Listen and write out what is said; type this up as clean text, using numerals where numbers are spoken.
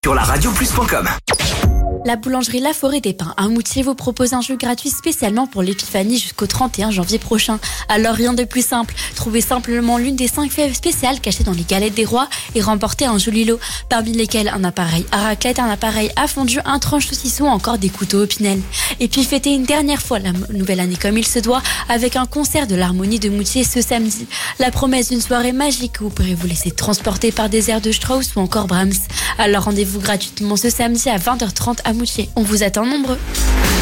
sur la radioplus.com. La boulangerie La Forêt des Pins à Moutier vous propose un jeu gratuit spécialement pour l'Épiphanie jusqu'au 31 janvier prochain. Alors rien de plus simple, trouvez simplement l'une des 5 fèves spéciales cachées dans les galettes des rois et remportez un joli lot, parmi lesquels un appareil à raclette, un appareil à fondu, un tranche saucisson, encore des couteaux Opinel. Et puis fêtez une dernière fois la nouvelle année comme il se doit avec un concert de l'Harmonie de Moutier ce samedi. La promesse d'une soirée magique où vous pourrez vous laisser transporter par des airs de Strauss ou encore Brahms. Alors rendez-vous gratuitement ce samedi à 20h30 à Moutier. On vous attend nombreux.